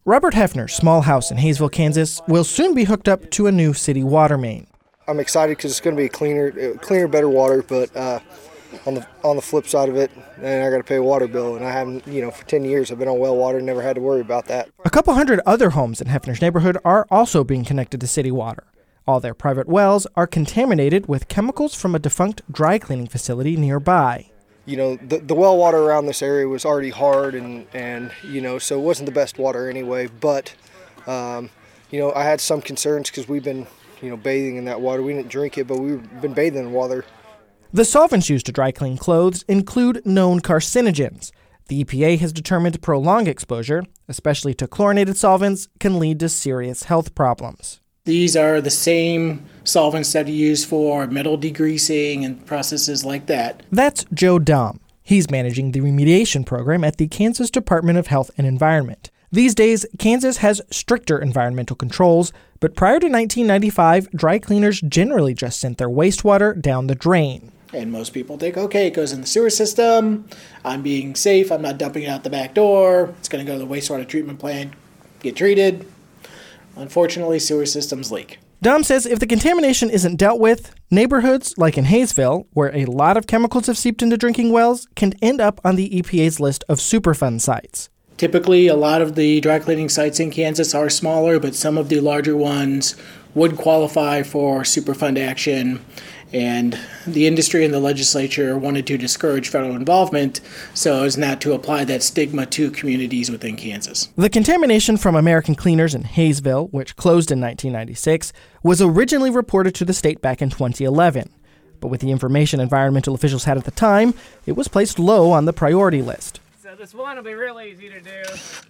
Robert Hefner's small house in Hayesville, Kansas, will soon be hooked up to a new city water main. I'm excited because it's going to be cleaner, better water, but on the flip side of it, I got to pay a water bill, and I haven't, for 10 years I've been on well water, never had to worry about that. A couple hundred other homes in Hefner's neighborhood are also being connected to city water. All their private wells are contaminated with chemicals from a defunct dry cleaning facility nearby. The well water around this area was already hard and so it wasn't the best water anyway. But, I had some concerns because we've been, bathing in that water. We didn't drink it, but we've been bathing in water. The solvents used to dry clean clothes include known carcinogens. The EPA has determined prolonged exposure, especially to chlorinated solvents, can lead to serious health problems. These are the same solvents that are used for metal degreasing and processes like that. That's Joe Dahm. He's managing the remediation program at the Kansas Department of Health and Environment. These days, Kansas has stricter environmental controls, but prior to 1995, dry cleaners generally just sent their wastewater down the drain. And most people think, okay, it goes in the sewer system, I'm being safe, I'm not dumping it out the back door, it's going to go to the wastewater treatment plant, get treated. Unfortunately, sewer systems leak. Dahm says if the contamination isn't dealt with, neighborhoods like in Hayesville, where a lot of chemicals have seeped into drinking wells, can end up on the EPA's list of Superfund sites. Typically, a lot of the dry cleaning sites in Kansas are smaller, but some of the larger ones would qualify for Superfund action. And the industry and the legislature wanted to discourage federal involvement so as not to apply that stigma to communities within Kansas. The contamination from American Cleaners in Hayesville, which closed in 1996, was originally reported to the state back in 2011. But with the information environmental officials had at the time, it was placed low on the priority list. So this one will be real easy to do.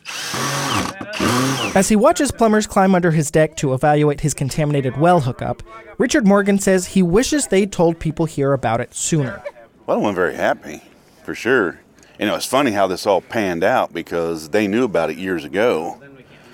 As he watches plumbers climb under his deck to evaluate his contaminated well hookup, Richard Morgan says he wishes they'd told people here about it sooner. Well, I wasn't very happy, for sure. It's funny how this all panned out because they knew about it years ago,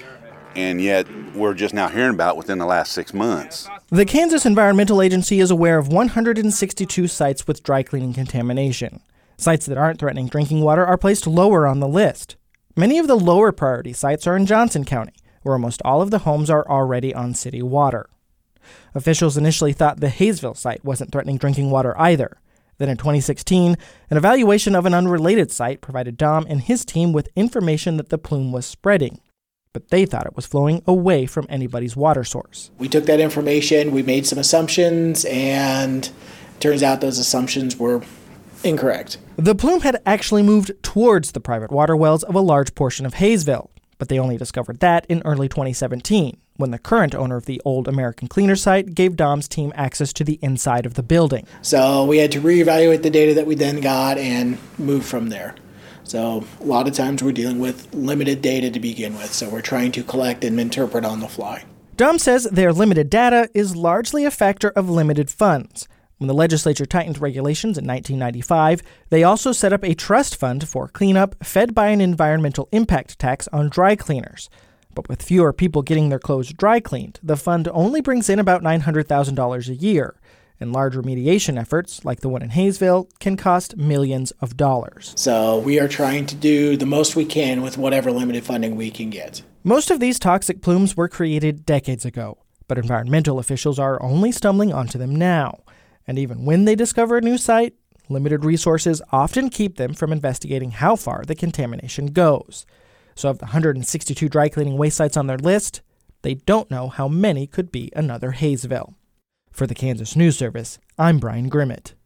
and yet we're just now hearing about it within the last 6 months. The Kansas Environmental Agency is aware of 162 sites with dry cleaning contamination. Sites that aren't threatening drinking water are placed lower on the list. Many of the lower priority sites are in Johnson County, where almost all of the homes are already on city water. Officials initially thought the Hayesville site wasn't threatening drinking water either. Then in 2016, an evaluation of an unrelated site provided Dahm and his team with information that the plume was spreading. But they thought it was flowing away from anybody's water source. We took that information, we made some assumptions, and it turns out those assumptions were incorrect. The plume had actually moved towards the private water wells of a large portion of Hayesville, but they only discovered that in early 2017, when the current owner of the old American Cleaner site gave Dahm's team access to the inside of the building. So we had to reevaluate the data that we then got and move from there. So a lot of times we're dealing with limited data to begin with, so we're trying to collect and interpret on the fly. Dahm says their limited data is largely a factor of limited funds. When the legislature tightened regulations in 1995, they also set up a trust fund for cleanup fed by an environmental impact tax on dry cleaners. But with fewer people getting their clothes dry cleaned, the fund only brings in about $900,000 a year, and large remediation efforts, like the one in Hayesville, can cost millions of dollars. So we are trying to do the most we can with whatever limited funding we can get. Most of these toxic plumes were created decades ago, but environmental officials are only stumbling onto them now. And even when they discover a new site, limited resources often keep them from investigating how far the contamination goes. So of the 162 dry cleaning waste sites on their list, they don't know how many could be another Hayesville. For the Kansas News Service, I'm Brian Grimmett.